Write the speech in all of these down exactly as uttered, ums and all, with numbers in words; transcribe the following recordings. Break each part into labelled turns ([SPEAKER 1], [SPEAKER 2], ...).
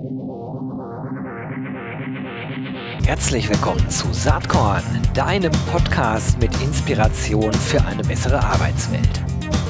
[SPEAKER 1] Herzlich willkommen zu Saatkorn, deinem Podcast mit Inspiration für eine bessere Arbeitswelt.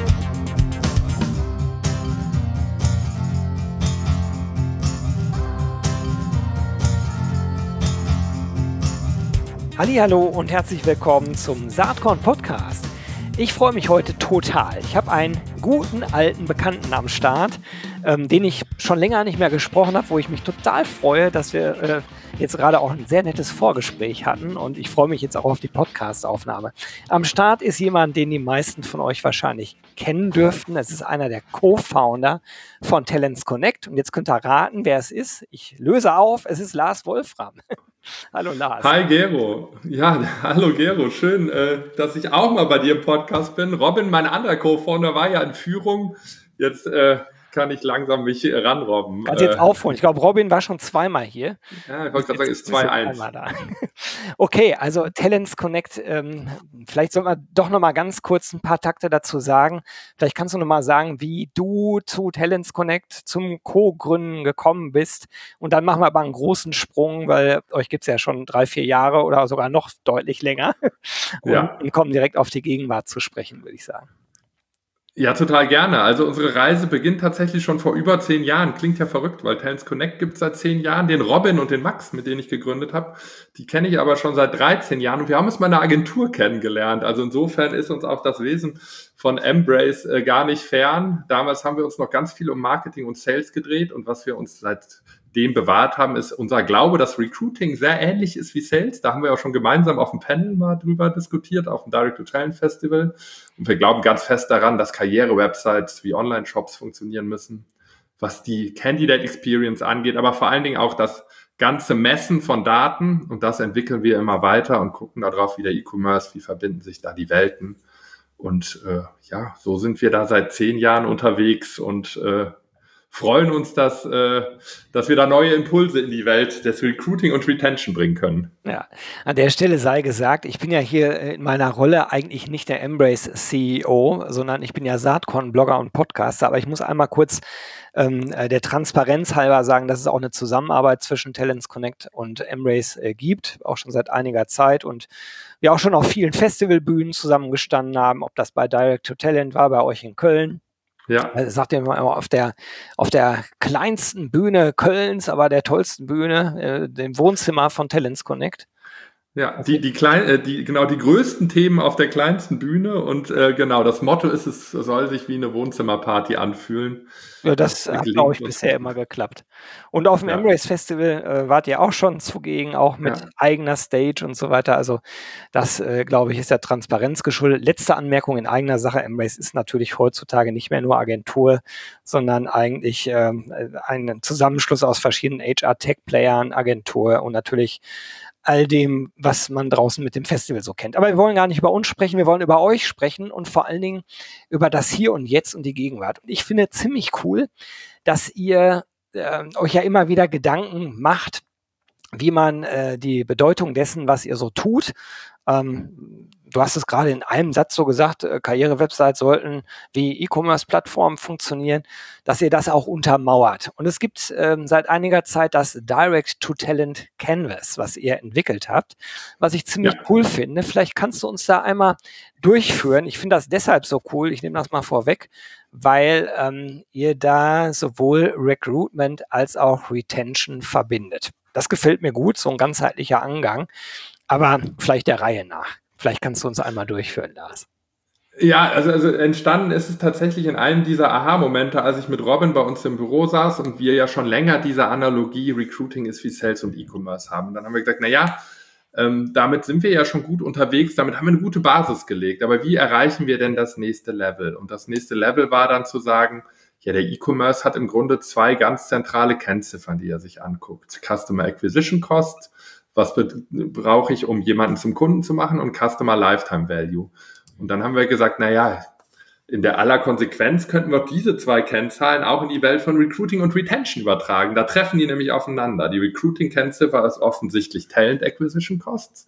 [SPEAKER 1] Hallihallo und herzlich willkommen zum Saatkorn Podcast. Ich freue mich heute total. Ich habe einen guten alten Bekannten am Start, ähm, den ich schon länger nicht mehr gesprochen habe, wo ich mich total freue, dass wir äh, jetzt gerade auch ein sehr nettes Vorgespräch hatten und ich freue mich jetzt auch auf die Podcast-Aufnahme. Am Start ist jemand, den die meisten von euch wahrscheinlich kennen dürften. Es ist einer der Co-Founder von Talents Connect und jetzt könnt ihr raten, wer es ist. Ich löse auf, es ist Lars Wolfram. Hallo Lars.
[SPEAKER 2] Hi Gero. Ja, hallo Gero. Schön, äh, dass ich auch mal bei dir im Podcast bin. Robin, mein anderer Co-Founder, war ja in Führung. Jetzt äh, kann ich langsam mich ranrobben.
[SPEAKER 1] Kannst jetzt
[SPEAKER 2] äh,
[SPEAKER 1] aufholen. Ich glaube, Robin war schon zweimal hier.
[SPEAKER 2] Ja, ich wollte gerade sagen, ist zwei eins.
[SPEAKER 1] Okay, also Talents Connect, ähm, vielleicht sollten wir doch nochmal ganz kurz ein paar Takte dazu sagen. Vielleicht kannst du nochmal sagen, wie du zu Talents Connect zum Co-Gründen gekommen bist. Und dann machen wir aber einen großen Sprung, weil euch gibt es ja schon drei, vier Jahre oder sogar noch deutlich länger. Und
[SPEAKER 2] Ja.
[SPEAKER 1] wir kommen direkt auf die Gegenwart zu sprechen, würde ich sagen.
[SPEAKER 2] Ja, total gerne. Also unsere Reise beginnt tatsächlich schon vor über zehn Jahren. Klingt ja verrückt, weil Talents Connect gibt es seit zehn Jahren. Den Robin und den Max, mit denen ich gegründet habe, die kenne ich aber schon seit dreizehn Jahren. Und wir haben uns mal in einer Agentur kennengelernt. Also insofern ist uns auch das Wesen von Embrace äh, gar nicht fern. Damals haben wir uns noch ganz viel um Marketing und Sales gedreht. Und was wir uns seitdem bewahrt haben, ist unser Glaube, dass Recruiting sehr ähnlich ist wie Sales. Da haben wir auch schon gemeinsam auf dem Panel mal drüber diskutiert, auf dem Direct-to-Talent-Festival. Und wir glauben ganz fest daran, dass Karriere-Websites wie Online-Shops funktionieren müssen, was die Candidate-Experience angeht, aber vor allen Dingen auch das ganze Messen von Daten. Und das entwickeln wir immer weiter und gucken darauf, wie der E-Commerce, wie verbinden sich da die Welten. Und äh, ja, so sind wir da seit zehn Jahren unterwegs und äh, freuen uns, dass, äh, dass wir da neue Impulse in die Welt des Recruiting und Retention bringen können.
[SPEAKER 1] Ja, an der Stelle sei gesagt, ich bin ja hier in meiner Rolle eigentlich nicht der Embrace C E O, sondern ich bin ja Saatkorn-Blogger und Podcaster, aber ich muss einmal kurz ähm, der Transparenz halber sagen, dass es auch eine Zusammenarbeit zwischen Talents Connect und Embrace äh, gibt, auch schon seit einiger Zeit und wir auch schon auf vielen Festivalbühnen zusammengestanden haben, ob das bei Direct to Talent war, bei euch in Köln.
[SPEAKER 2] Ja.
[SPEAKER 1] Also sagt ihr mal auf der, auf der kleinsten Bühne Kölns, aber der tollsten Bühne, äh, dem Wohnzimmer von Talents Connect.
[SPEAKER 2] Ja, die, die klein, äh, die, genau, die größten Themen auf der kleinsten Bühne und äh, genau, das Motto ist, es soll sich wie eine Wohnzimmerparty anfühlen.
[SPEAKER 1] Ja, das, das hat, glaube ich, bisher immer geklappt. Und auf dem ja. Embrace Festival äh, wart ihr auch schon zugegen, auch mit ja. eigener Stage und so weiter. Also das, äh, glaube ich, ist der Transparenz geschuldet. Letzte Anmerkung in eigener Sache. Embrace ist natürlich heutzutage nicht mehr nur Agentur, sondern eigentlich ähm, ein Zusammenschluss aus verschiedenen H R-Tech-Playern, Agentur und natürlich all dem, was man draußen mit dem Festival so kennt. Aber wir wollen gar nicht über uns sprechen, wir wollen über euch sprechen und vor allen Dingen über das Hier und Jetzt und die Gegenwart. Und ich finde ziemlich cool, dass ihr äh, euch ja immer wieder Gedanken macht, wie man äh, die Bedeutung dessen, was ihr so tut, ähm, du hast es gerade in einem Satz so gesagt, äh, Karriere-Websites sollten wie E-Commerce-Plattformen funktionieren, dass ihr das auch untermauert. Und es gibt ähm, seit einiger Zeit das Direct-to-Talent Canvas, was ihr entwickelt habt, was ich ziemlich ja. cool finde. Vielleicht kannst du uns da einmal durchführen. Ich finde das deshalb so cool, ich nehme das mal vorweg, weil ähm, ihr da sowohl Recruitment als auch Retention verbindet. Das gefällt mir gut, so ein ganzheitlicher Angang, aber vielleicht der Reihe nach. Vielleicht kannst du uns einmal durchführen, Lars.
[SPEAKER 2] Ja, also, also entstanden ist es tatsächlich in einem dieser Aha-Momente, als ich mit Robin bei uns im Büro saß und wir ja schon länger diese Analogie Recruiting ist wie Sales und E-Commerce haben. Dann haben wir gesagt, na ja, ähm, damit sind wir ja schon gut unterwegs, damit haben wir eine gute Basis gelegt. Aber wie erreichen wir denn das nächste Level? Und das nächste Level war dann zu sagen, ja, der E-Commerce hat im Grunde zwei ganz zentrale Kennziffern, die er sich anguckt. Customer Acquisition Cost, was brauche ich, um jemanden zum Kunden zu machen, und Customer Lifetime Value. Und dann haben wir gesagt, na ja, in der aller Konsequenz könnten wir diese zwei Kennzahlen auch in die Welt von Recruiting und Retention übertragen. Da treffen die nämlich aufeinander. Die Recruiting-Kennziffer ist offensichtlich Talent Acquisition Costs.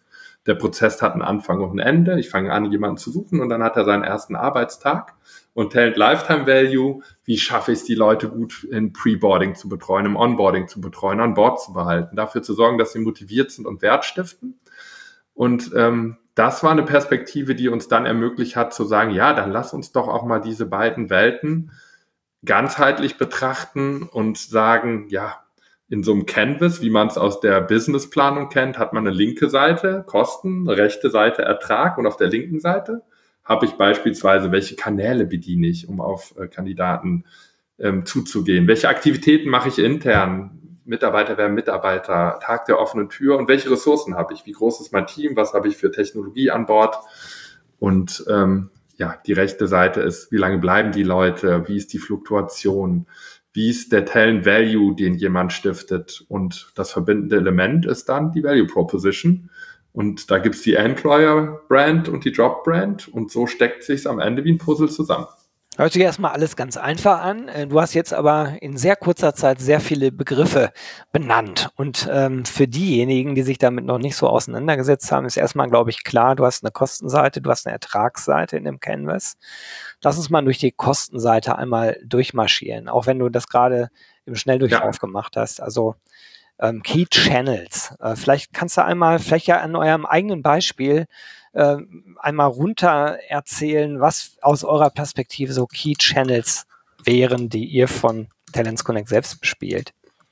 [SPEAKER 2] Der Prozess hat einen Anfang und ein Ende. Ich fange an, jemanden zu suchen und dann hat er seinen ersten Arbeitstag. Und Talent Lifetime Value, wie schaffe ich es, die Leute gut in Preboarding zu betreuen, im Onboarding zu betreuen, an Bord zu behalten, dafür zu sorgen, dass sie motiviert sind und Wert stiften. Und ähm, das war eine Perspektive, die uns dann ermöglicht hat zu sagen, ja, dann lass uns doch auch mal diese beiden Welten ganzheitlich betrachten und sagen, ja, in so einem Canvas, wie man es aus der Businessplanung kennt, hat man eine linke Seite, Kosten, eine rechte Seite, Ertrag und auf der linken Seite habe ich beispielsweise, welche Kanäle bediene ich, um auf äh, Kandidaten ähm, zuzugehen, welche Aktivitäten mache ich intern, Mitarbeiter werden Mitarbeiter, Tag der offenen Tür und welche Ressourcen habe ich, wie groß ist mein Team, was habe ich für Technologie an Bord und ähm, ja, die rechte Seite ist, wie lange bleiben die Leute, wie ist die Fluktuation, wie ist der Talent Value, den jemand stiftet und das verbindende Element ist dann die Value Proposition und da gibt's die Employer Brand und die Job Brand und so steckt sich's am Ende wie ein Puzzle zusammen.
[SPEAKER 1] Hört sich erstmal alles ganz einfach an. Du hast jetzt aber in sehr kurzer Zeit sehr viele Begriffe benannt. Und ähm, für diejenigen, die sich damit noch nicht so auseinandergesetzt haben, ist erstmal, glaube ich, klar, du hast eine Kostenseite, du hast eine Ertragsseite in dem Canvas. Lass uns mal durch die Kostenseite einmal durchmarschieren, auch wenn du das gerade im Schnelldurchlauf ja. gemacht hast. Also ähm, Key Channels. Äh, vielleicht kannst du einmal, vielleicht ja an eurem eigenen Beispiel, äh, einmal runter erzählen, was aus eurer Perspektive so Key Channels wären, die ihr von Talents Connect selbst bespielt.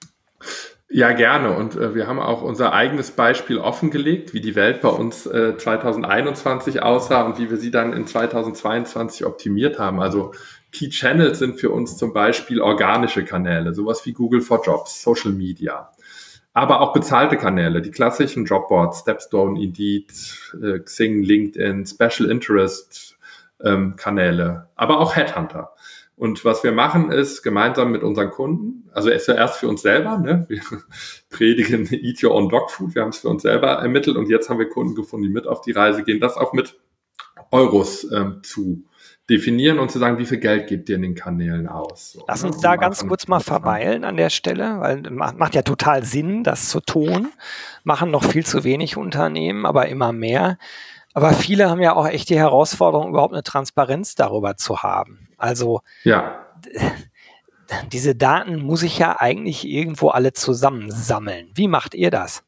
[SPEAKER 2] Ja, gerne. Und äh, wir haben auch unser eigenes Beispiel offengelegt, wie die Welt bei uns äh, zwanzig einundzwanzig aussah und wie wir sie dann in zwanzig zweiundzwanzig optimiert haben. Also Key Channels sind für uns zum Beispiel organische Kanäle, sowas wie Google for Jobs, Social Media. Aber auch bezahlte Kanäle, die klassischen Jobboards, Stepstone, Indeed, äh, Xing, LinkedIn, Special Interest ähm, Kanäle, aber auch Headhunter. Und was wir machen ist, gemeinsam mit unseren Kunden, also zuerst für uns selber, ne? Wir predigen Eat Your Own Dog Food, wir haben es für uns selber ermittelt und jetzt haben wir Kunden gefunden, die mit auf die Reise gehen, das auch mit Euros ähm, zu definieren und zu sagen, wie viel Geld gebt ihr in den Kanälen aus. So,
[SPEAKER 1] Lass
[SPEAKER 2] ne?
[SPEAKER 1] uns da ganz kurz mal verweilen an der Stelle, weil macht, macht ja total Sinn, das zu tun. Machen noch viel zu wenig Unternehmen, aber immer mehr. Aber viele haben ja auch echt die Herausforderung, überhaupt eine Transparenz darüber zu haben. Also
[SPEAKER 2] ja.
[SPEAKER 1] diese Daten muss ich ja eigentlich irgendwo alle zusammensammeln. Wie macht ihr das?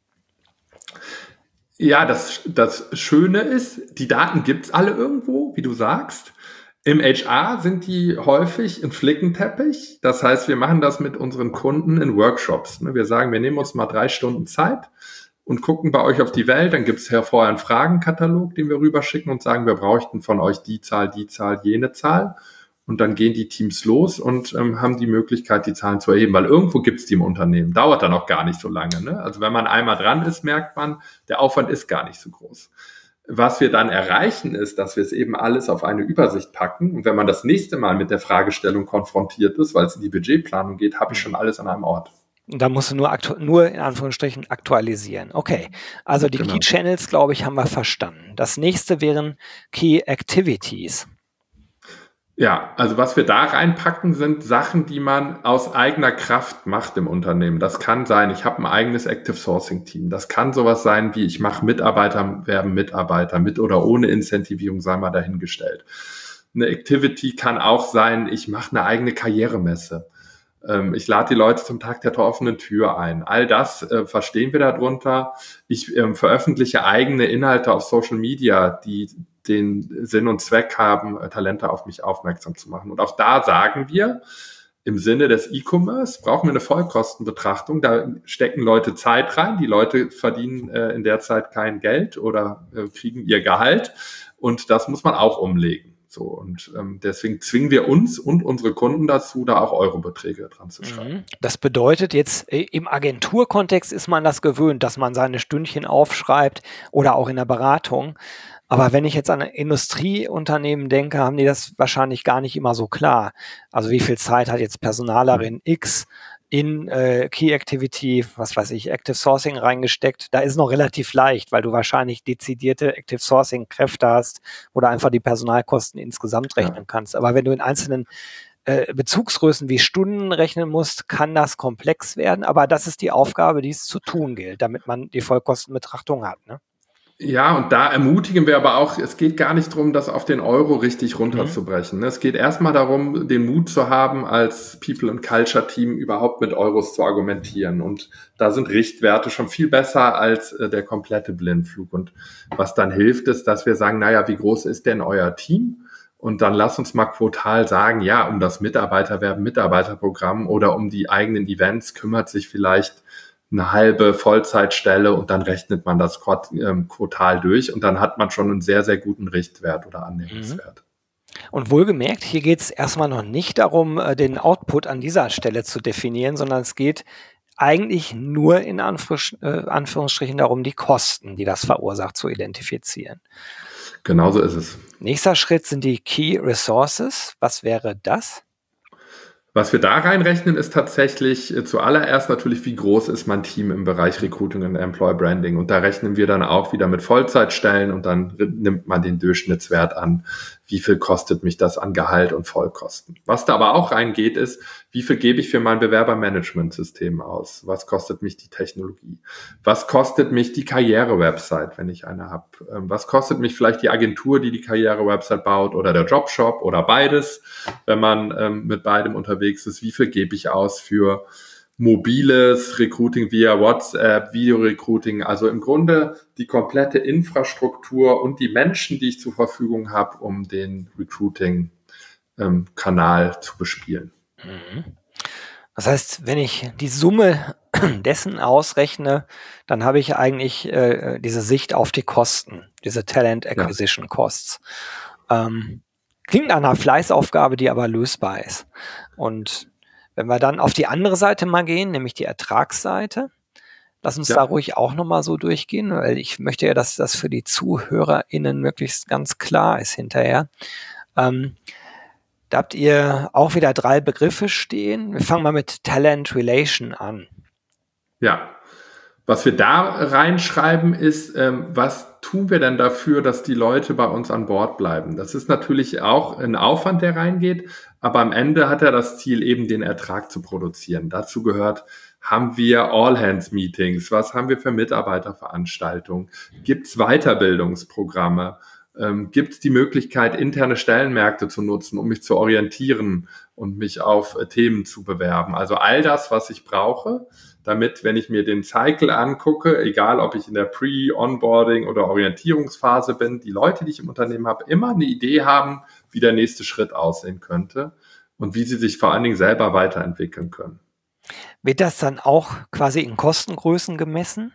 [SPEAKER 2] Ja, das, das Schöne ist, die Daten gibt's alle irgendwo, wie du sagst. Im H R sind die häufig ein Flickenteppich. Das heißt, wir machen das mit unseren Kunden in Workshops. Wir sagen, wir nehmen uns mal drei Stunden Zeit und gucken bei euch auf die Welt. Dann gibt es ja vorher einen Fragenkatalog, den wir rüberschicken und sagen, wir bräuchten von euch die Zahl, die Zahl, jene Zahl. Und dann gehen die Teams los und ähm, haben die Möglichkeit, die Zahlen zu erheben, weil irgendwo gibt es die im Unternehmen. Dauert dann auch gar nicht so lange. Ne? Also wenn man einmal dran ist, merkt man, der Aufwand ist gar nicht so groß. Was wir dann erreichen, ist, dass wir es eben alles auf eine Übersicht packen. Und wenn man das nächste Mal mit der Fragestellung konfrontiert ist, weil es in die Budgetplanung geht, habe ich schon alles an einem Ort.
[SPEAKER 1] Da musst du nur, aktu- nur in Anführungsstrichen aktualisieren. Okay, also die genau. Key Channels, glaube ich, haben wir verstanden. Das nächste wären Key Activities.
[SPEAKER 2] Ja, also was wir da reinpacken, sind Sachen, die man aus eigener Kraft macht im Unternehmen. Das kann sein, ich habe ein eigenes Active Sourcing Team. Das kann sowas sein wie, ich mache Mitarbeiter, werben Mitarbeiter mit oder ohne Incentivierung, sei mal dahingestellt. Eine Activity kann auch sein, ich mache eine eigene Karrieremesse. Ähm, ich lade die Leute zum Tag der offenen Tür ein. All das äh, verstehen wir darunter. Ich ähm, veröffentliche eigene Inhalte auf Social Media, die den Sinn und Zweck haben, Talente auf mich aufmerksam zu machen. Und auch da sagen wir, im Sinne des E-Commerce brauchen wir eine Vollkostenbetrachtung. Da stecken Leute Zeit rein. Die Leute verdienen äh, in der Zeit kein Geld oder äh, kriegen ihr Gehalt. Und das muss man auch umlegen. So, und ähm, deswegen zwingen wir uns und unsere Kunden dazu, da auch Eurobeträge dran zu schreiben.
[SPEAKER 1] Das bedeutet jetzt, im Agenturkontext ist man das gewöhnt, dass man seine Stündchen aufschreibt oder auch in der Beratung. Aber wenn ich jetzt an Industrieunternehmen denke, haben die das wahrscheinlich gar nicht immer so klar. Also wie viel Zeit hat jetzt Personalerin X in äh, Key Activity, was weiß ich, Active Sourcing reingesteckt? Da ist noch relativ leicht, weil du wahrscheinlich dezidierte Active Sourcing Kräfte hast oder einfach die Personalkosten insgesamt rechnen ja. kannst. Aber wenn du in einzelnen äh, Bezugsgrößen wie Stunden rechnen musst, kann das komplex werden. Aber das ist die Aufgabe, die es zu tun gilt, damit man die Vollkostenbetrachtung hat, ne?
[SPEAKER 2] Ja, und da ermutigen wir aber auch, es geht gar nicht darum, das auf den Euro richtig
[SPEAKER 1] Mhm.
[SPEAKER 2] runterzubrechen. Es geht erstmal darum, den Mut zu haben, als People and Culture Team überhaupt mit Euros zu argumentieren. Und da sind Richtwerte schon viel besser als äh, der komplette Blindflug. Und was dann hilft, ist, dass wir sagen, naja, wie groß ist denn euer Team? Und dann lass uns mal quotal sagen, ja, um das Mitarbeiterwerben, Mitarbeiterprogramm oder um die eigenen Events kümmert sich vielleicht eine halbe Vollzeitstelle und dann rechnet man das Quart- ähm, Quartal durch und dann hat man schon einen sehr, sehr guten Richtwert oder Annäherungswert.
[SPEAKER 1] Und wohlgemerkt, hier geht es erstmal noch nicht darum, äh, den Output an dieser Stelle zu definieren, sondern es geht eigentlich nur in Anführungs- äh, Anführungsstrichen darum, die Kosten, die das verursacht, zu identifizieren.
[SPEAKER 2] Genauso ist es.
[SPEAKER 1] Nächster Schritt sind die Key Resources. Was wäre das?
[SPEAKER 2] Was wir da reinrechnen, ist tatsächlich äh, zuallererst natürlich, wie groß ist mein Team im Bereich Recruiting und Employer Branding. Und da rechnen wir dann auch wieder mit Vollzeitstellen und dann r- nimmt man den Durchschnittswert an, wie viel kostet mich das an Gehalt und Vollkosten. Was da aber auch reingeht, ist, wie viel gebe ich für mein Bewerbermanagementsystem aus? Was kostet mich die Technologie? Was kostet mich die Karriere-Website, wenn ich eine habe? Ähm, Was kostet mich vielleicht die Agentur, die die Karriere-Website baut oder der Jobshop oder beides, wenn man ähm, mit beidem unterwegs ist? Wie viel gebe ich aus für mobiles Recruiting via WhatsApp, Video-Recruiting, also im Grunde die komplette Infrastruktur und die Menschen, die ich zur Verfügung habe, um den Recruiting-Kanal zu bespielen.
[SPEAKER 1] Mhm. Das heißt, wenn ich die Summe dessen ausrechne, dann habe ich eigentlich äh, diese Sicht auf die Kosten, diese Talent Acquisition Costs. Ähm, klingt nach einer Fleißaufgabe, die aber lösbar ist. Und wenn wir dann auf die andere Seite mal gehen, nämlich die Ertragsseite, lass uns
[SPEAKER 2] Ja.
[SPEAKER 1] da ruhig auch nochmal so durchgehen, weil ich möchte ja, dass das für die ZuhörerInnen möglichst ganz klar ist hinterher. Ähm, da habt ihr auch wieder drei Begriffe stehen. Wir fangen mal mit Talent Relation an.
[SPEAKER 2] Ja. Was wir da reinschreiben ist, ähm, was tun wir denn dafür, dass die Leute bei uns an Bord bleiben? Das ist natürlich auch ein Aufwand, der reingeht, aber am Ende hat er das Ziel, eben den Ertrag zu produzieren. Dazu gehört, haben wir All-Hands-Meetings? Was haben wir für Mitarbeiterveranstaltungen? Gibt es Weiterbildungsprogramme? Ähm, Gibt es die Möglichkeit, interne Stellenmärkte zu nutzen, um mich zu orientieren und mich auf äh, Themen zu bewerben? Also all das, was ich brauche, damit, wenn ich mir den Cycle angucke, egal ob ich in der Pre-, Onboarding oder Orientierungsphase bin, die Leute, die ich im Unternehmen habe, immer eine Idee haben, wie der nächste Schritt aussehen könnte und wie sie sich vor allen Dingen selber weiterentwickeln können.
[SPEAKER 1] Wird das dann auch quasi in Kostengrößen gemessen?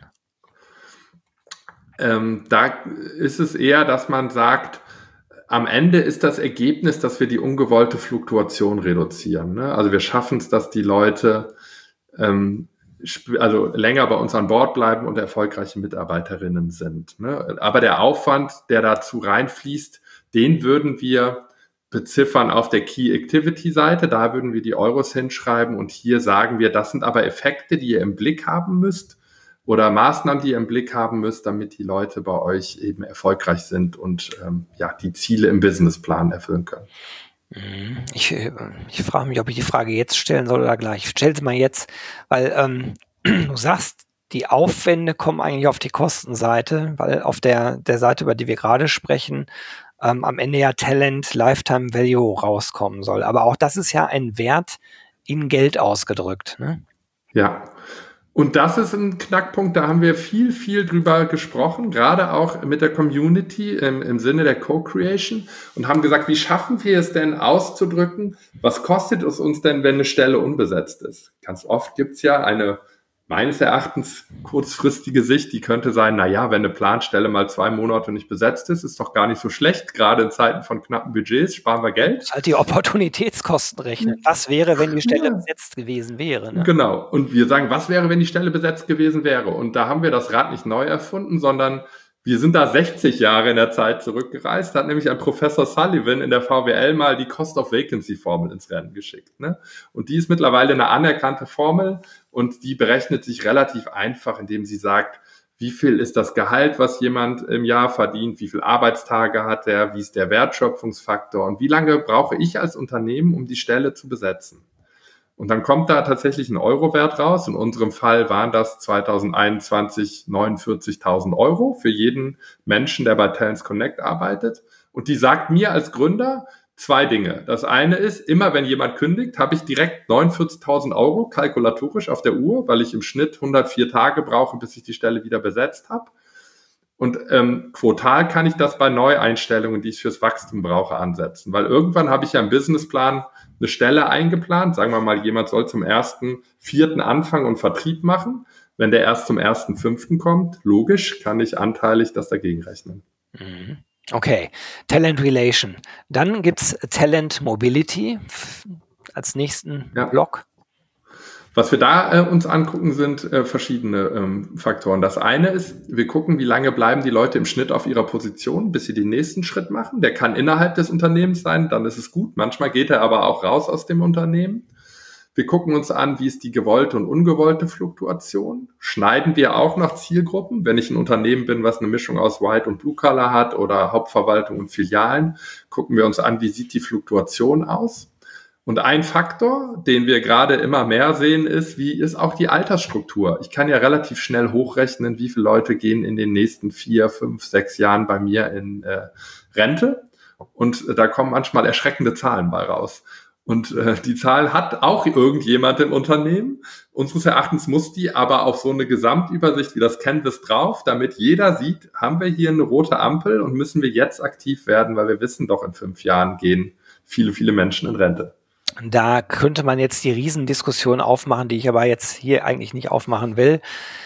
[SPEAKER 2] Ähm, da ist es eher, dass man sagt, am Ende ist das Ergebnis, dass wir die ungewollte Fluktuation reduzieren. Ne? Also wir schaffen es, dass die Leute ähm, also länger bei uns an Bord bleiben und erfolgreiche Mitarbeiterinnen sind. Ne? Aber der Aufwand, der dazu reinfließt, den würden wir beziffern auf der Key Activity Seite. Da würden wir die Euros hinschreiben und hier sagen wir, das sind aber Effekte, die ihr im Blick haben müsst oder Maßnahmen, die ihr im Blick haben müsst, damit die Leute bei euch eben erfolgreich sind und ähm, ja, die Ziele im Businessplan erfüllen können.
[SPEAKER 1] Ich, ich frage mich, ob ich die Frage jetzt stellen soll oder gleich. Ich stelle sie mal jetzt, weil ähm, du sagst, die Aufwände kommen eigentlich auf die Kostenseite, weil auf der, der Seite, über die wir gerade sprechen, ähm, am Ende ja Talent Lifetime Value rauskommen soll. Aber auch das ist ja ein Wert in Geld ausgedrückt. Ne?
[SPEAKER 2] Ja. Und das ist ein Knackpunkt, da haben wir viel, viel drüber gesprochen, gerade auch mit der Community im, im Sinne der Co-Creation und haben gesagt, wie schaffen wir es denn auszudrücken, was kostet es uns denn, wenn eine Stelle unbesetzt ist? Ganz oft gibt's ja eine meines Erachtens kurzfristige Sicht, die könnte sein, na ja, wenn eine Planstelle mal zwei Monate nicht besetzt ist, ist doch gar nicht so schlecht, gerade in Zeiten von knappen Budgets, sparen wir Geld.
[SPEAKER 1] Das ist halt die Opportunitätskosten rechnen. Was wäre, wenn die Stelle
[SPEAKER 2] Ja.
[SPEAKER 1] besetzt gewesen wäre? Ne?
[SPEAKER 2] Genau. Und wir sagen, was wäre, wenn die Stelle besetzt gewesen wäre? Und da haben wir das Rad nicht neu erfunden, sondern wir sind da sechzig Jahre in der Zeit zurückgereist. Da hat nämlich ein Professor Sullivan in der V W L mal die Cost of Vacancy Formel ins Rennen geschickt. Ne? Und die ist mittlerweile eine anerkannte Formel und die berechnet sich relativ einfach, indem sie sagt, wie viel ist das Gehalt, was jemand im Jahr verdient, wie viele Arbeitstage hat er, wie ist der Wertschöpfungsfaktor und wie lange brauche ich als Unternehmen, um die Stelle zu besetzen. Und dann kommt da tatsächlich ein Eurowert raus. In unserem Fall waren das zwanzig einundzwanzig neunundvierzigtausend Euro für jeden Menschen, der bei Talents Connect arbeitet. Und die sagt mir als Gründer zwei Dinge. Das eine ist, immer wenn jemand kündigt, habe ich direkt neunundvierzigtausend Euro kalkulatorisch auf der Uhr, weil ich im Schnitt hundertvier Tage brauche, bis ich die Stelle wieder besetzt habe. Und ähm, quotal kann ich das bei Neueinstellungen, die ich fürs Wachstum brauche, ansetzen. Weil irgendwann habe ich ja im Businessplan eine Stelle eingeplant. Sagen wir mal, jemand soll zum ersten Vierten anfangen und Vertrieb machen. Wenn der erst zum ersten Fünften kommt, logisch, kann ich anteilig das dagegen rechnen.
[SPEAKER 1] Okay, Talent Relation. Dann gibt's Talent Mobility als nächsten ja. Block.
[SPEAKER 2] Was wir da äh, uns angucken, sind äh, verschiedene ähm, Faktoren. Das eine ist, wir gucken, wie lange bleiben die Leute im Schnitt auf ihrer Position, bis sie den nächsten Schritt machen. Der kann innerhalb des Unternehmens sein, dann ist es gut. Manchmal geht er aber auch raus aus dem Unternehmen. Wir gucken uns an, wie ist die gewollte und ungewollte Fluktuation. Schneiden wir auch nach Zielgruppen? Wenn ich ein Unternehmen bin, was eine Mischung aus White und Blue Collar hat oder Hauptverwaltung und Filialen, gucken wir uns an, wie sieht die Fluktuation aus? Und ein Faktor, den wir gerade immer mehr sehen, ist, wie ist auch die Altersstruktur. Ich kann ja relativ schnell hochrechnen, wie viele Leute gehen in den nächsten vier, fünf, sechs Jahren bei mir in äh, Rente. Und äh, da kommen manchmal erschreckende Zahlen bei raus. Und äh, die Zahl hat auch irgendjemand im Unternehmen. Unseres Erachtens muss die aber auf so eine Gesamtübersicht wie das Canvas drauf, damit jeder sieht, haben wir hier eine rote Ampel und müssen wir jetzt aktiv werden, weil wir wissen doch, in fünf Jahren gehen viele, viele Menschen in Rente.
[SPEAKER 1] Da könnte man jetzt die Riesendiskussion aufmachen, die ich aber jetzt hier eigentlich nicht aufmachen will.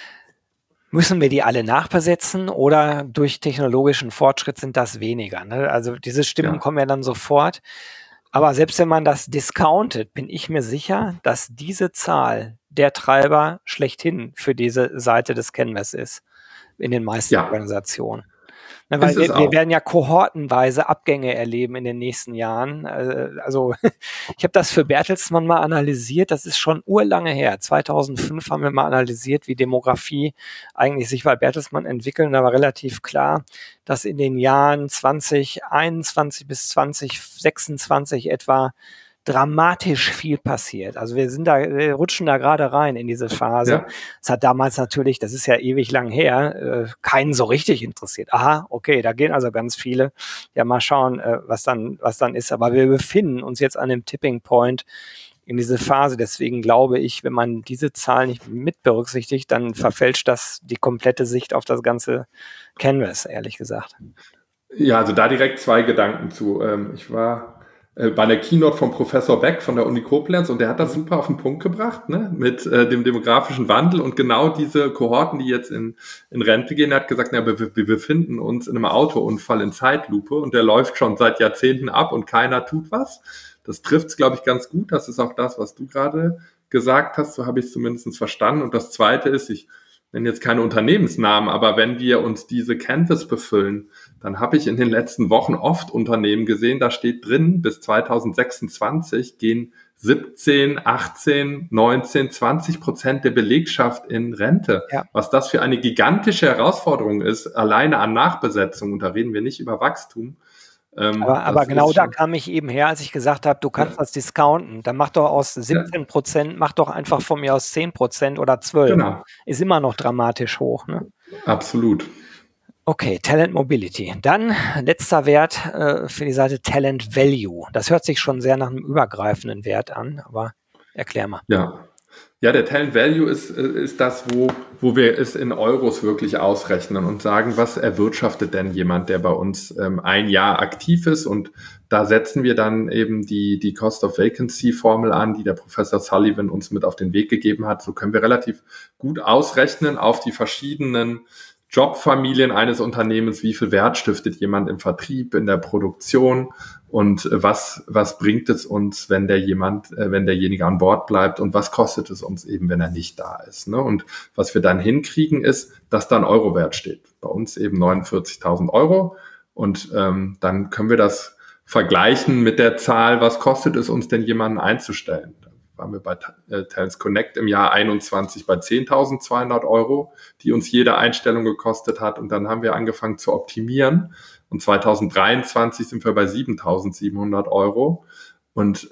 [SPEAKER 1] Müssen wir die alle nachbesetzen oder durch technologischen Fortschritt sind das weniger? Ne? Also diese Stimmen ja. kommen ja dann sofort. Aber selbst wenn man das discountet, bin ich mir sicher, dass diese Zahl der Treiber schlechthin für diese Seite des Canvas ist in den meisten ja. Organisationen. Na, weil wir, wir werden ja kohortenweise Abgänge erleben in den nächsten Jahren. Also ich habe das für Bertelsmann mal analysiert, das ist schon urlange her. zweitausendfünf haben wir mal analysiert, wie Demografie eigentlich sich bei Bertelsmann entwickelt. Da war relativ klar, dass in den Jahren zwanzig einundzwanzig bis zwanzig sechsundzwanzig etwa dramatisch viel passiert. Also wir sind da, wir rutschen da gerade rein in diese Phase. Ja. Das hat damals natürlich, das ist ja ewig lang her, äh, keinen so richtig interessiert. Aha, okay, da gehen also ganz viele. Ja, mal schauen, äh, was dann, was dann ist. Aber wir befinden uns jetzt an dem Tipping Point in diese Phase. Deswegen glaube ich, wenn man diese Zahl nicht mit berücksichtigt, dann verfälscht das die komplette Sicht auf das ganze Canvas, ehrlich gesagt.
[SPEAKER 2] Ja, also da direkt zwei Gedanken zu. Ähm, ich war bei der Keynote von Professor Beck von der Uni Koblenz und der hat das super auf den Punkt gebracht, ne, mit äh, dem demografischen Wandel und genau diese Kohorten, die jetzt in, in Rente gehen, er hat gesagt, na, wir, wir befinden uns in einem Autounfall in Zeitlupe und der läuft schon seit Jahrzehnten ab und keiner tut was. Das trifft es, glaube ich, ganz gut. Das ist auch das, was du gerade gesagt hast, so habe ich es zumindest verstanden. Und das Zweite ist, ich nenne jetzt keine Unternehmensnamen, aber wenn wir uns diese Canvas befüllen, dann habe ich in den letzten Wochen oft Unternehmen gesehen, da steht drin, bis zweitausendsechsundzwanzig gehen siebzehn, achtzehn, neunzehn, zwanzig Prozent der Belegschaft in Rente. Ja. Was das für eine gigantische Herausforderung ist, alleine an Nachbesetzung, und da reden wir nicht über Wachstum.
[SPEAKER 1] Ähm, aber aber genau da kam ich eben her, als ich gesagt habe, du kannst ja. das discounten. Dann mach doch aus siebzehn Prozent, mach doch einfach von mir aus zehn Prozent oder zwölf. Genau. Ist immer noch dramatisch hoch. Ne?
[SPEAKER 2] Absolut.
[SPEAKER 1] Okay, Talent Mobility. Dann letzter Wert äh, für die Seite Talent Value. Das hört sich schon sehr nach einem übergreifenden Wert an, aber erklär mal.
[SPEAKER 2] Ja. Ja, der Talent Value ist, ist das, wo, wo wir es in Euros wirklich ausrechnen und sagen, was erwirtschaftet denn jemand, der bei uns ähm, ein Jahr aktiv ist, und da setzen wir dann eben die, die Cost of Vacancy Formel an, die der Professor Sullivan uns mit auf den Weg gegeben hat. So können wir relativ gut ausrechnen auf die verschiedenen Jobfamilien eines Unternehmens, wie viel Wert stiftet jemand im Vertrieb, in der Produktion und was was bringt es uns, wenn der jemand, wenn derjenige an Bord bleibt, und was kostet es uns eben, wenn er nicht da ist. Ne? Und was wir dann hinkriegen, ist, dass da ein Eurowert steht. Bei uns eben neunundvierzigtausend Euro, und ähm, dann können wir das vergleichen mit der Zahl, was kostet es uns denn, jemanden einzustellen. Waren wir bei äh, Talents Connect im Jahr einundzwanzig bei zehntausendzweihundert Euro, die uns jede Einstellung gekostet hat. Und dann haben wir angefangen zu optimieren. Und zweitausenddreiundzwanzig sind wir bei siebentausendsiebenhundert Euro. Und ähm,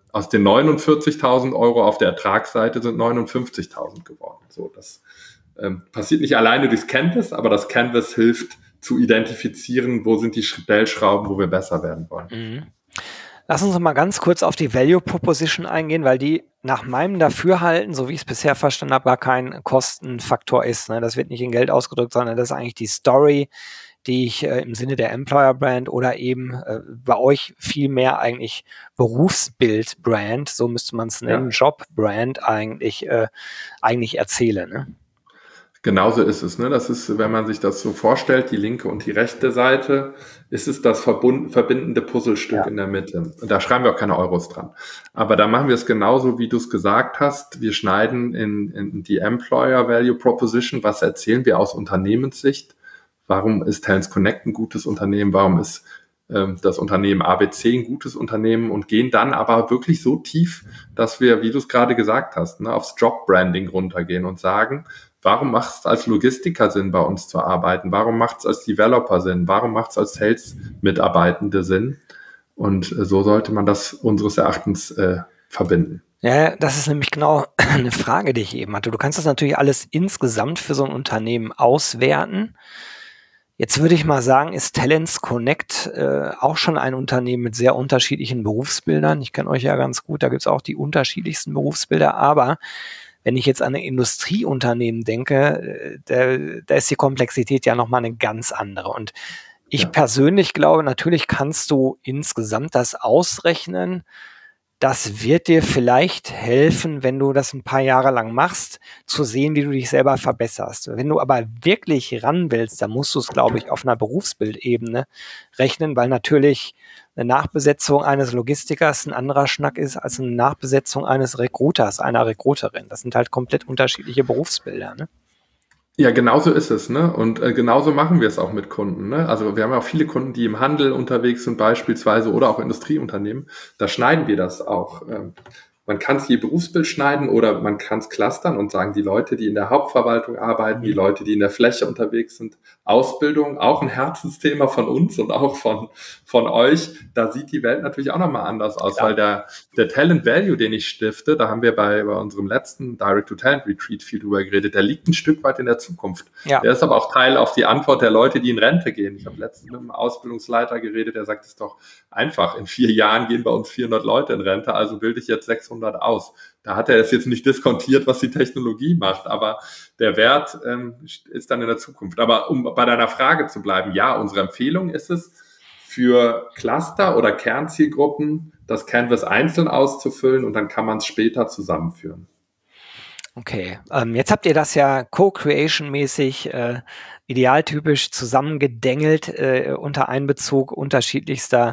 [SPEAKER 2] aus den neunundvierzigtausend Euro auf der Ertragsseite sind neunundfünfzigtausend geworden. So, das ähm, passiert nicht alleine durchs Canvas, aber das Canvas hilft zu identifizieren, wo sind die Stellschrauben, wo wir besser werden wollen.
[SPEAKER 1] Mhm. Lass uns mal ganz kurz auf die Value Proposition eingehen, weil die nach meinem Dafürhalten, so wie ich es bisher verstanden habe, gar kein Kostenfaktor ist. Ne? Das wird nicht in Geld ausgedrückt, sondern das ist eigentlich die Story, die ich äh, im Sinne der Employer Brand oder eben äh, bei euch viel mehr eigentlich Berufsbild Brand, so müsste man es nennen, ja. Job Brand eigentlich, äh, eigentlich erzähle. Ne?
[SPEAKER 2] Genauso ist es. Ne? Das ist, wenn man sich das so vorstellt, die linke und die rechte Seite, ist es das verbund, verbindende Puzzlestück ja. in der Mitte. Und da schreiben wir auch keine Euros dran. Aber da machen wir es genauso, wie du es gesagt hast. Wir schneiden in, in die Employer Value Proposition. Was erzählen wir aus Unternehmenssicht? Warum ist Talents Connect ein gutes Unternehmen? Warum ist ähm, das Unternehmen A B C ein gutes Unternehmen? Und gehen dann aber wirklich so tief, dass wir, wie du es gerade gesagt hast, ne, aufs Job-Branding runtergehen und sagen, warum macht es als Logistiker Sinn, bei uns zu arbeiten? Warum macht es als Developer Sinn? Warum macht es als Sales-Mitarbeitende Sinn? Und äh, so sollte man das unseres Erachtens äh, verbinden.
[SPEAKER 1] Ja, das ist nämlich genau eine Frage, die ich eben hatte. Du kannst das natürlich alles insgesamt für so ein Unternehmen auswerten. Jetzt würde ich mal sagen, ist Talents Connect äh, auch schon ein Unternehmen mit sehr unterschiedlichen Berufsbildern. Ich kenne euch ja ganz gut, da gibt es auch die unterschiedlichsten Berufsbilder, aber wenn ich jetzt an ein Industrieunternehmen denke, da, da ist die Komplexität ja nochmal eine ganz andere. Und ich ja. persönlich glaube, natürlich kannst du insgesamt das ausrechnen. Das wird dir vielleicht helfen, wenn du das ein paar Jahre lang machst, zu sehen, wie du dich selber verbesserst. Wenn du aber wirklich ran willst, dann musst du es, glaube ich, auf einer Berufsbildebene rechnen, weil natürlich eine Nachbesetzung eines Logistikers ein anderer Schnack ist als eine Nachbesetzung eines Recruiters, einer Recruiterin. Das sind halt komplett unterschiedliche Berufsbilder, ne?
[SPEAKER 2] Ja, genauso ist es, ne? Und äh, genauso machen wir es auch mit Kunden, ne? Also wir haben ja auch viele Kunden, die im Handel unterwegs sind beispielsweise oder auch Industrieunternehmen. Da schneiden wir das auch. Ähm, man kann es je Berufsbild schneiden oder man kann es clustern und sagen, die Leute, die in der Hauptverwaltung arbeiten, die Leute, die in der Fläche unterwegs sind, Ausbildung, auch ein Herzensthema von uns und auch von von euch. Da sieht die Welt natürlich auch nochmal anders aus, Klar. weil der der Talent Value, den ich stifte, da haben wir bei bei unserem letzten Direct-to-Talent-Retreat viel drüber geredet, der liegt ein Stück weit in der Zukunft. Ja. Der ist aber auch Teil auf die Antwort der Leute, die in Rente gehen. Ich habe letztens mit einem Ausbildungsleiter geredet, der sagt, es ist doch einfach, in vier Jahren gehen bei uns vierhundert Leute in Rente, also bilde ich jetzt sechshundert aus. Da hat er es jetzt nicht diskontiert, was die Technologie macht, aber der Wert ähm, ist dann in der Zukunft. Aber um bei deiner Frage zu bleiben, ja, unsere Empfehlung ist es, für Cluster oder Kernzielgruppen das Canvas einzeln auszufüllen und dann kann man es später zusammenführen.
[SPEAKER 1] Okay, ähm, jetzt habt ihr das ja Co-Creation-mäßig, äh, idealtypisch zusammengedengelt äh, unter Einbezug unterschiedlichster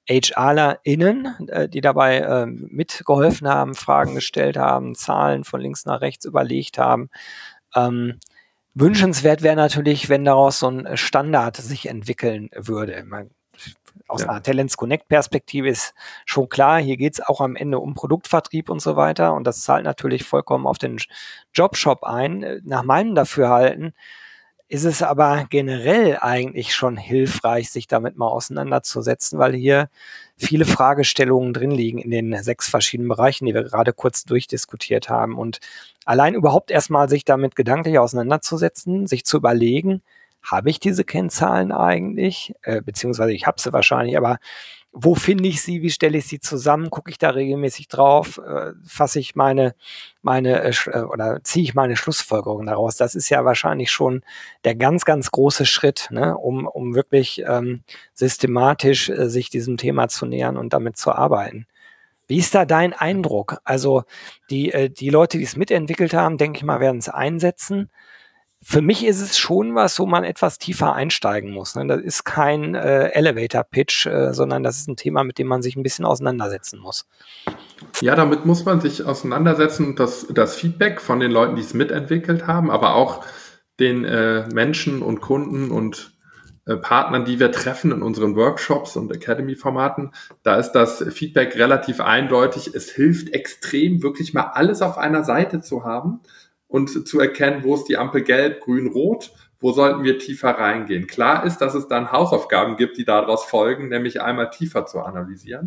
[SPEAKER 1] HRlerInnen, äh, die dabei äh, mitgeholfen haben, Fragen gestellt haben, Zahlen von links nach rechts überlegt haben. Ähm, wünschenswert wäre natürlich, wenn daraus so ein Standard sich entwickeln würde. Man, aus ja. einer Talents Connect Perspektive ist schon klar, hier geht es auch am Ende um Produktvertrieb und so weiter und das zahlt natürlich vollkommen auf den Jobshop ein. Nach meinem Dafürhalten ist es aber generell eigentlich schon hilfreich, sich damit mal auseinanderzusetzen, weil hier viele Fragestellungen drin liegen in den sechs verschiedenen Bereichen, die wir gerade kurz durchdiskutiert haben. Und allein überhaupt erstmal sich damit gedanklich auseinanderzusetzen, sich zu überlegen, habe ich diese Kennzahlen eigentlich? Äh, beziehungsweise ich habe sie wahrscheinlich, aber wo finde ich sie? Wie stelle ich sie zusammen? Gucke ich da regelmäßig drauf? Äh, fasse ich meine, meine äh, oder ziehe ich meine Schlussfolgerungen daraus? Das ist ja wahrscheinlich schon der ganz, ganz große Schritt, ne? um, um wirklich ähm, systematisch äh, sich diesem Thema zu nähern und damit zu arbeiten. Wie ist da dein Eindruck? Also die, äh, die Leute, die es mitentwickelt haben, denke ich mal, werden es einsetzen. Für mich ist es schon was, wo man etwas tiefer einsteigen muss. Ne? Das ist kein äh, Elevator-Pitch, äh, sondern das ist ein Thema, mit dem man sich ein bisschen auseinandersetzen muss.
[SPEAKER 2] Ja, damit muss man sich auseinandersetzen. Das, das Feedback von den Leuten, die es mitentwickelt haben, aber auch den äh, Menschen und Kunden und äh, Partnern, die wir treffen in unseren Workshops und Academy-Formaten, da ist das Feedback relativ eindeutig. Es hilft extrem, wirklich mal alles auf einer Seite zu haben und zu erkennen, wo ist die Ampel gelb, grün, rot, wo sollten wir tiefer reingehen. Klar ist, dass es dann Hausaufgaben gibt, die daraus folgen, nämlich einmal tiefer zu analysieren.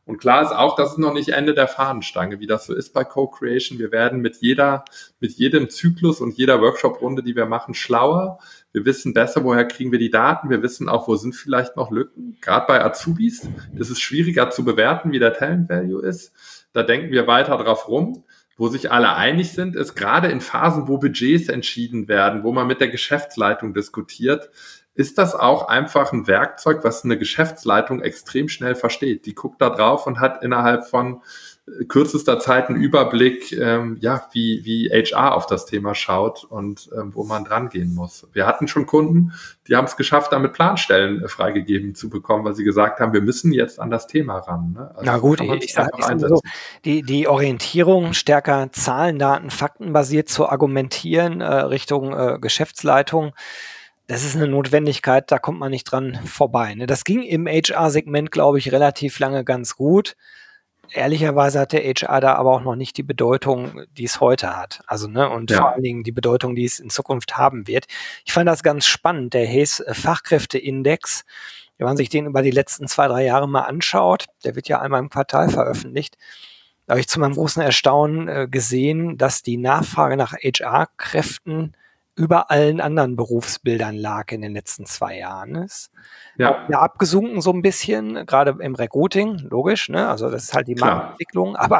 [SPEAKER 2] Und klar ist auch, das ist noch nicht Ende der Fahnenstange, wie das so ist bei Co-Creation. Wir werden mit jeder, mit jedem Zyklus und jeder Workshop-Runde, die wir machen, schlauer. Wir wissen besser, woher kriegen wir die Daten. Wir wissen auch, wo sind vielleicht noch Lücken. Gerade bei Azubis ist es schwieriger zu bewerten, wie der Talent Value ist. Da denken wir weiter drauf rum. Wo sich alle einig sind, ist gerade in Phasen, wo Budgets entschieden werden, wo man mit der Geschäftsleitung diskutiert, ist das auch einfach ein Werkzeug, was eine Geschäftsleitung extrem schnell versteht. Die guckt da drauf und hat innerhalb von kürzester Zeit einen Überblick, ähm, ja, wie, wie H R auf das Thema schaut und ähm, wo man dran gehen muss. Wir hatten schon Kunden, die haben es geschafft, damit Planstellen äh, freigegeben zu bekommen, weil sie gesagt haben, wir müssen jetzt an das Thema ran. Ne? Also
[SPEAKER 1] na gut, ich sage sag so, die, die Orientierung, stärker Zahlen, Daten, Fakten basiert zu argumentieren äh, Richtung äh, Geschäftsleitung, das ist eine Notwendigkeit, da kommt man nicht dran vorbei. Ne? Das ging im H R-Segment, glaube ich, relativ lange ganz gut. Ehrlicherweise hat der H R da aber auch noch nicht die Bedeutung, die es heute hat. Also, ne, und ja. vor allen Dingen die Bedeutung, die es in Zukunft haben wird. Ich fand das ganz spannend, der Hays Fachkräfteindex. Wenn man sich den über die letzten zwei, drei Jahre mal anschaut, der wird ja einmal im Quartal veröffentlicht, da habe ich zu meinem großen Erstaunen äh, gesehen, dass die Nachfrage nach H R-Kräften über allen anderen Berufsbildern lag in den letzten zwei Jahren. Ist ja. ja abgesunken so ein bisschen, gerade im Recruiting, logisch, ne? Also das ist halt die Marktentwicklung, aber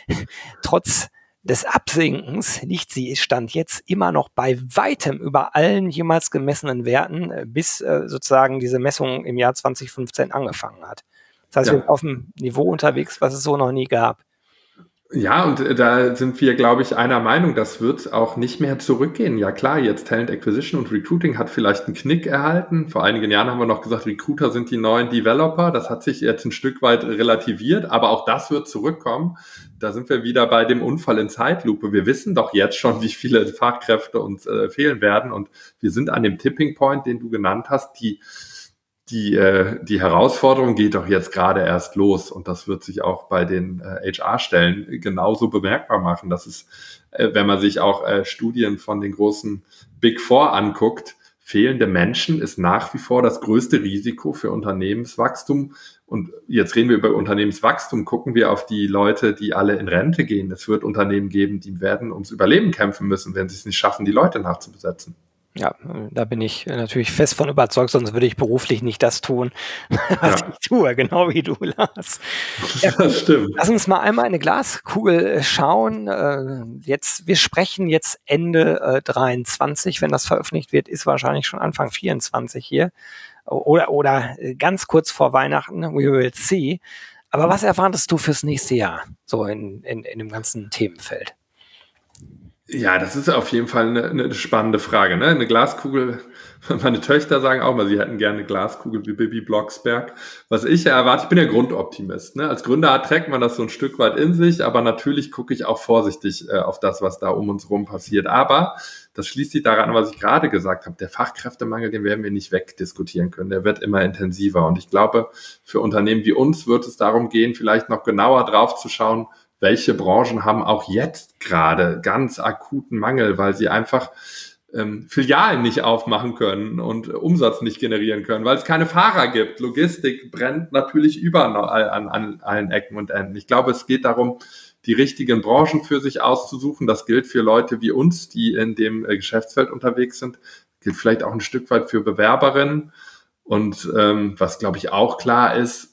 [SPEAKER 1] trotz des Absinkens liegt sie, stand jetzt immer noch bei weitem über allen jemals gemessenen Werten, bis äh, sozusagen diese Messung im Jahr zwanzig fünfzehn angefangen hat. Das heißt, ja. wir sind auf einem Niveau unterwegs, was es so noch nie gab.
[SPEAKER 2] Ja, und da sind wir, glaube ich, einer Meinung, das wird auch nicht mehr zurückgehen. Ja klar, jetzt Talent Acquisition und Recruiting hat vielleicht einen Knick erhalten. Vor einigen Jahren haben wir noch gesagt, Recruiter sind die neuen Developer. Das hat sich jetzt ein Stück weit relativiert, aber auch das wird zurückkommen. Da sind wir wieder bei dem Unfall in Zeitlupe. Wir wissen doch jetzt schon, wie viele Fachkräfte uns äh, fehlen werden, und wir sind an dem Tipping Point, den du genannt hast. Die Die, äh, die Herausforderung geht doch jetzt gerade erst los, und das wird sich auch bei den äh, H R-Stellen genauso bemerkbar machen. Das ist, äh, wenn man sich auch äh, Studien von den großen Big Four anguckt, fehlende Menschen ist nach wie vor das größte Risiko für Unternehmenswachstum. Und jetzt reden wir über Unternehmenswachstum, gucken wir auf die Leute, die alle in Rente gehen. Es wird Unternehmen geben, die werden ums Überleben kämpfen müssen, wenn sie es nicht schaffen, die Leute nachzubesetzen.
[SPEAKER 1] Ja, da bin ich natürlich fest von überzeugt, sonst würde ich beruflich nicht das tun, was ja. ich tue, genau wie du, Lars. Ja,
[SPEAKER 2] das stimmt.
[SPEAKER 1] Lass uns mal einmal in eine Glaskugel schauen. Jetzt, wir sprechen jetzt Ende dreiundzwanzig, wenn das veröffentlicht wird, ist wahrscheinlich schon Anfang vierundzwanzig hier. Oder, oder ganz kurz vor Weihnachten, we will see. Aber was erwartest du fürs nächste Jahr, so in, in, in dem ganzen Themenfeld?
[SPEAKER 2] Ja, das ist auf jeden Fall eine, eine spannende Frage, ne? Eine Glaskugel, meine Töchter sagen auch mal, sie hätten gerne eine Glaskugel wie Bibi Blocksberg. Was ich ja erwarte, ich bin ja Grundoptimist, ne? Als Gründer trägt man das so ein Stück weit in sich, aber natürlich gucke ich auch vorsichtig äh, auf das, was da um uns rum passiert. Aber das schließt sich daran, was ich gerade gesagt habe, der Fachkräftemangel, den werden wir nicht wegdiskutieren können. Der wird immer intensiver. Und ich glaube, für Unternehmen wie uns wird es darum gehen, vielleicht noch genauer drauf zu schauen, welche Branchen haben auch jetzt gerade ganz akuten Mangel, weil sie einfach ähm, Filialen nicht aufmachen können und Umsatz nicht generieren können, weil es keine Fahrer gibt. Logistik brennt natürlich überall an, an allen Ecken und Enden. Ich glaube, es geht darum, die richtigen Branchen für sich auszusuchen. Das gilt für Leute wie uns, die in dem äh, Geschäftsfeld unterwegs sind. Das gilt vielleicht auch ein Stück weit für Bewerberinnen. Und ähm, was, glaube ich, auch klar ist,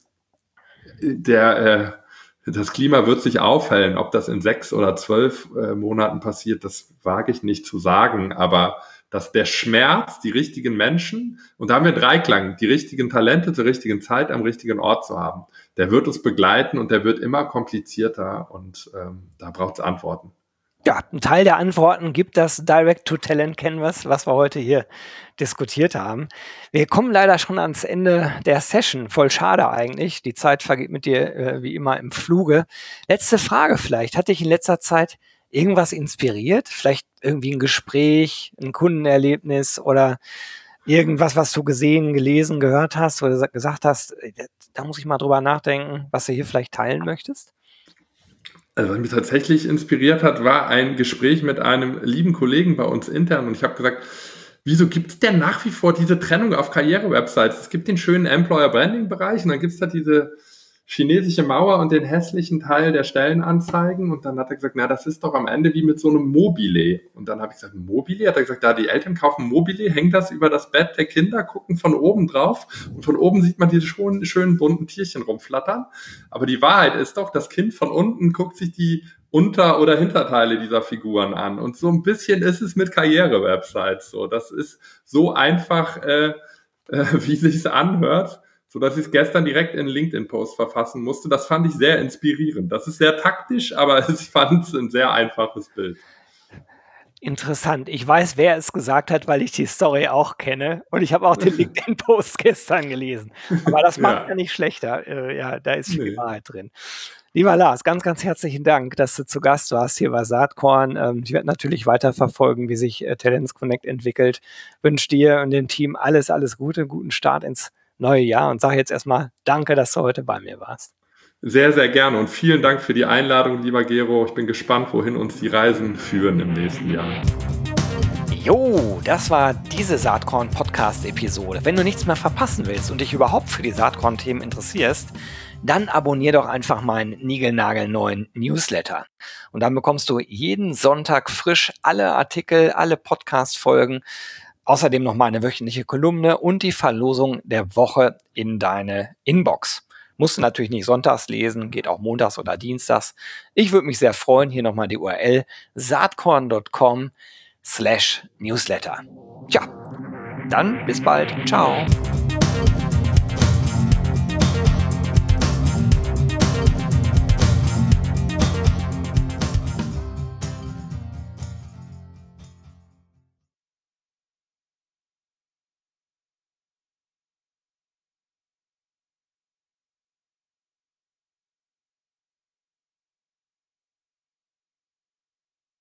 [SPEAKER 2] der äh, das Klima wird sich aufhellen. Ob das in sechs oder zwölf äh, Monaten passiert, das wage ich nicht zu sagen. Aber dass der Schmerz, die richtigen Menschen, und da haben wir einen Dreiklang, die richtigen Talente zur richtigen Zeit am richtigen Ort zu haben, der wird uns begleiten, und der wird immer komplizierter, und ähm, da braucht es Antworten.
[SPEAKER 1] Ja, ein Teil der Antworten gibt das Direct-to-Talent-Canvas, was wir heute hier diskutiert haben. Wir kommen leider schon ans Ende der Session. Voll schade eigentlich. Die Zeit vergeht mit dir äh, wie immer im Fluge. Letzte Frage vielleicht. Hat dich in letzter Zeit irgendwas inspiriert? Vielleicht irgendwie ein Gespräch, ein Kundenerlebnis oder irgendwas, was du gesehen, gelesen, gehört hast oder gesagt hast, da muss ich mal drüber nachdenken, was du hier vielleicht teilen möchtest?
[SPEAKER 2] Also was mich tatsächlich inspiriert hat, war ein Gespräch mit einem lieben Kollegen bei uns intern, und ich habe gesagt, wieso gibt es denn nach wie vor diese Trennung auf Karriere-Websites? Es gibt den schönen Employer-Branding-Bereich, und dann gibt es da diese, chinesische Mauer und den hässlichen Teil der Stellenanzeigen. Und dann hat er gesagt, na, das ist doch am Ende wie mit so einem Mobile. Und dann habe ich gesagt, Mobile? Hat er gesagt, da die Eltern kaufen Mobile, hängt das über das Bett der Kinder, gucken von oben drauf und von oben sieht man diese schönen, schönen bunten Tierchen rumflattern. Aber die Wahrheit ist doch, das Kind von unten guckt sich die Unter- oder Hinterteile dieser Figuren an. Und so ein bisschen ist es mit Karriere-Websites so. Das ist so einfach, äh, äh, wie es sich anhört, so dass ich es gestern direkt in einen LinkedIn-Post verfassen musste. Das fand ich sehr inspirierend. Das ist sehr taktisch, aber ich fand es ein sehr einfaches Bild.
[SPEAKER 1] Interessant. Ich weiß, wer es gesagt hat, weil ich die Story auch kenne. Und ich habe auch den LinkedIn-Post gestern gelesen. Aber das macht ja, ja nicht schlechter. Äh, ja, da ist viel nee. Wahrheit drin. Lieber Lars, ganz, ganz herzlichen Dank, dass du zu Gast warst hier bei Saatkorn. Ähm, ich werde natürlich weiterverfolgen, wie sich äh, Talents Connect entwickelt. Wünsche dir und dem Team alles, alles Gute, guten Start ins neue Jahr und sage jetzt erstmal danke, dass du heute bei mir warst.
[SPEAKER 2] Sehr, sehr gerne und vielen Dank für die Einladung, lieber Gero. Ich bin gespannt, wohin uns die Reisen führen im nächsten Jahr.
[SPEAKER 1] Jo, das war diese Saatkorn-Podcast-Episode. Wenn du nichts mehr verpassen willst und dich überhaupt für die Saatkorn-Themen interessierst, dann abonnier doch einfach meinen niegelnagelneuen Newsletter. Und dann bekommst du jeden Sonntag frisch alle Artikel, alle Podcast-Folgen, außerdem noch meine wöchentliche Kolumne und die Verlosung der Woche in deine Inbox. Musst du natürlich nicht sonntags lesen, geht auch montags oder dienstags. Ich würde mich sehr freuen, hier nochmal die U R L saatkorn punkt com slash newsletter. Tja, dann bis bald. Ciao.